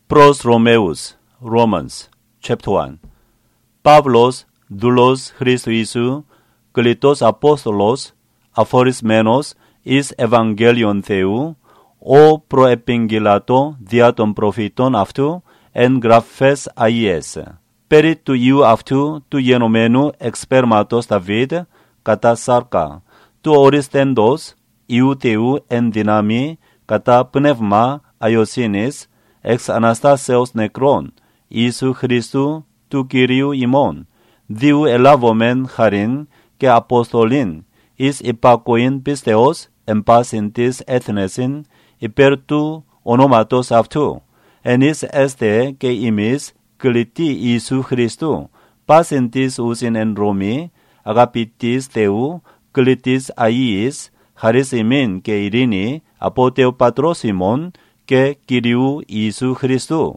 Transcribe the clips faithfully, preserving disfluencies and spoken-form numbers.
Pros Romeus, Romans, chapter one. Pavlos, doulos Christou, Kletos Apostolos, aphorismenos, is Evangelion Theu, o proepingilato diaton prophiton aftu, en graphes aies. Perit tu iu aftu, tu genomenu expermatos David, kata sarka, tu oristendos, iu teu en dinami, kata pneuma aiosinis, ex Anastaseos necron, Isu Christu, tu Kyriou imon, diu elavomen charin, ke apostolin, is ipakoin pisteos, empasintis ethnesin, iper tu onomatos aftu, enis este ke imis, kliti Isu Christu, pasintis usin en Romi, agapitis teu, klitis aiis, charis imin ke irini, apoteu patrosimon, ke Kyriou Isu Christu.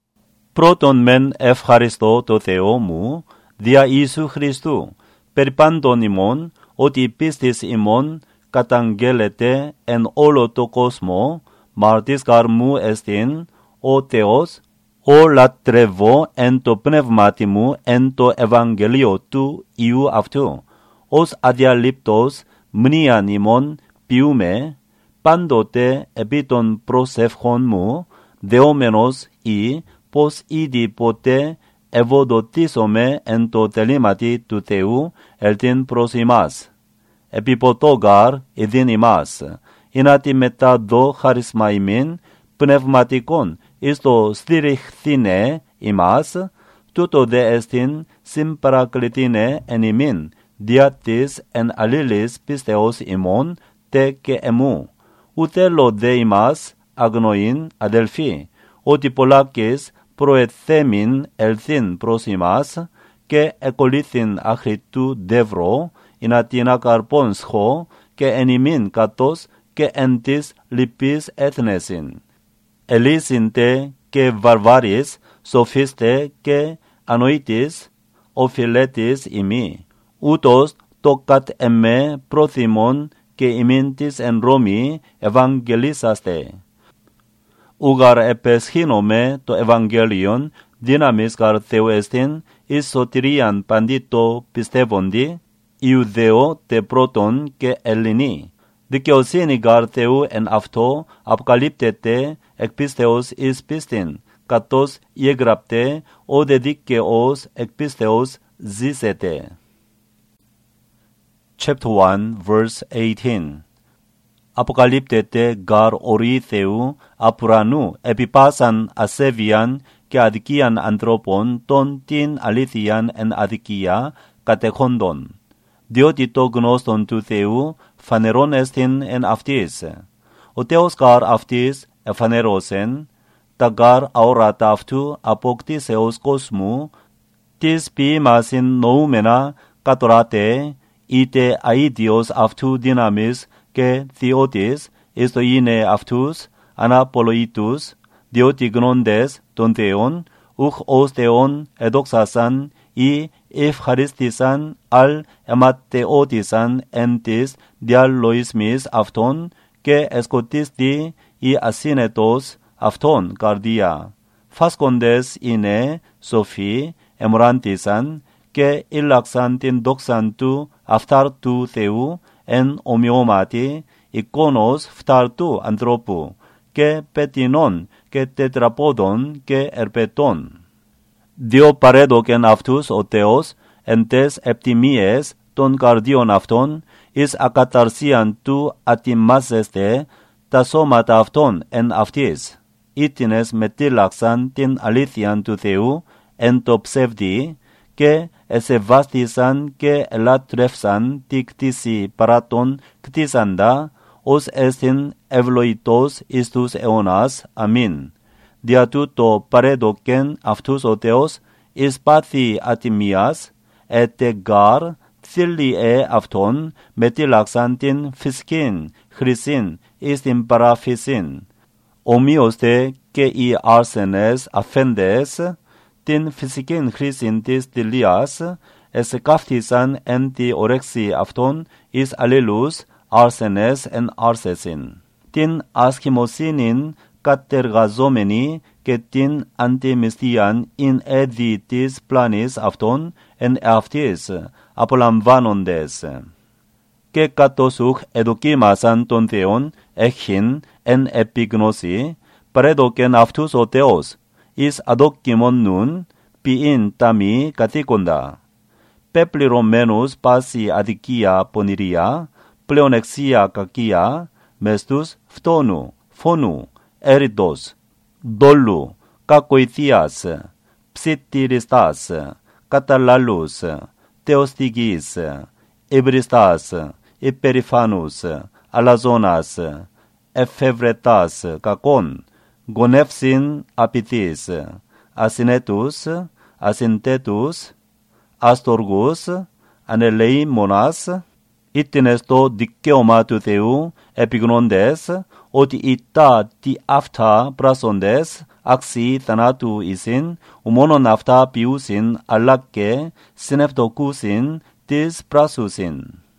Proton men ευχαριστώ το Θεό μου, δια Ιησού Χριστού, περιπάντων ημών, ότι η πίστης ημών καταγγέλλεται εν όλο το κόσμο, μάρτης γαρ μου εστίν, ο Θεός, ο λατρεύω εν το πνεύματι μου εν το Ευαγγελίο του Υιού αυτού, ως αδιαλείπτος μνήαν ημών ποιούμε, πάντοτε επί των προσευχών μου, δεόμενος ή, πως ήδη ποτέ ευοδοτήσομαι εν το τελήματι του Θεού ελτίν προς ημάς. Επιποτόγαρ ειδήν ημάς, εινάτι μετά δω χαρίσμα ημίν, πνευματικόν εις το στηριχθήνε ημάς, τούτο δε εστίν συμπαρακλητήνε εν ημίν, δια της εν αλλήλης πίστεως ημών τε και εμού. Ουθέλω δε ημάς αγνοήν αδελφοί, ότι πολλάκες προεθέμην ελθύν προς ημάς και εκολύθην άχρη του δεύρο, εινατίνα καρπών σχό και εν ημίν κατός και εν της λυπής έθνεσιν. Ελίσσιντε και βαρβάρις, σοφίστε και ανοήτης, οφειλέτης ημί. Ούτως το κατ' εμέ προθυμών και ημίν της εν Ρώμη ευαγγελίσαστε. Ουγαρ επεσχήνομαι το Ευαγγέλιον, δύναμις γαρ Θεού εστίν, εις σωτηρίαν παντήτο πιστεύοντι, Ιουδαίο τε πρώτον και Ελληνί. Δικαιοσύνη γαρ Θεού εν αυτό αποκαλύπτεται εκ πίστεως εις πίστην, κατός γεγραπτε, ο δε δικαιός εκ πίστεως ζήσετε. Chapter one, verse eighteen. Αποκαλύπτεται γαρ ορί Θεού απ' ουρανού επιπάσαν ασέβειαν και αδικίαν ανθρώπων των την αλήθειαν εν αδικία κατεχόντων. Διότι το γνώστον του Θεού φανερόν εστιν εν αυτής. Ο Θεός γαρ αυτής εφανερώσεν, τα γαρ αόρατα αυτού αποκτήσεως κόσμου, της ποιήμασιν νοούμενα κατοράτε, είτε αίδιος αυτού δύναμις και θεότης, εις το είναι αυτούς, αναπολογητούς, διότι γνώντες των Θεών, ουχ ως Θεόν εδόξασαν ή ευχαριστήσαν, αλ εματεώτησαν εν της διαλογισμής αυτών και εσκοτίστη ή ασύνετος αυτών καρδία. Φάσκοντες είναι σοφοί, εμοράντησαν και ήλαξαν την δόξαν του αυτάρ του Θεού εν ομοιώματι εικόνος φταρτού ανθρώπου και πετινών και τετραπόδων και ερπετών. Διό παρέδοκεν αυτούς ο Θεός εν τες επτιμίες των καρδίων αυτών εις ακαταρσίαν του ατιμάσεστε τα σώματα αυτών εν αυτής. Ήτινες μετήλαξαν την αλήθειαν του Θεού εν το ψεύδι και εσεβάστησαν και ελατρεύσαν τη κτήση παρά τον κτήσαντα, ως εστιν ευλογητός εις τους αιώνας. Αμήν. Δια τούτο παρέδοκεν αυτούς ο Θεός εις πάθη ατιμίας, έτε γαρ θύλιε αυτόν μετήλαξαν την φυσκήν χρυσήν εις την παραφυσήν. Ομοίωστε και οι άρσενες αφέντες, την φυσικήν χρήσιν της τελείας, εσκάφτησαν εν τη ορέξη αυτών εις αλλήλους άρσενες εν άρσεσιν. Την ασχημοσύνην κατεργαζόμενοι και την αντιμυστίαν ειν έδι της πλάνης αυτών εν αυτής απολαμβάνοντες. Και κατώσουχ εδοκίμασαν τον Θεόν έχειν εν επιγνώση, παρέδοκεν αυτούς ο Θεός, εις αδόκιμον νουν, ποιήν ταμή καθήκοντα. Πεπληρωμένους πάση αδικία πονηρία, πλεονεξία κακία, μεστούς φτώνου, φόνου, έρητος, δόλου, κακοηθείας, ψιτηριστάς, καταλάλους, θεοστικής, υβριστάς, υπερηφάνους, αλαζόνας, εφευρετάς, κακών, γονεύσιν απειθείς, ασυνέτους, ασυντέτους, αστοργούς, ανελεήμονας, ήττινες το δικαίωμα του Θεού επιγνώντες ότι ητά τι αυτά πράσσοντες αξί θανάτου εισιν, ου αυτά ποιούσιν αλλά και συνευτοκούσιν της πράσσουσιν.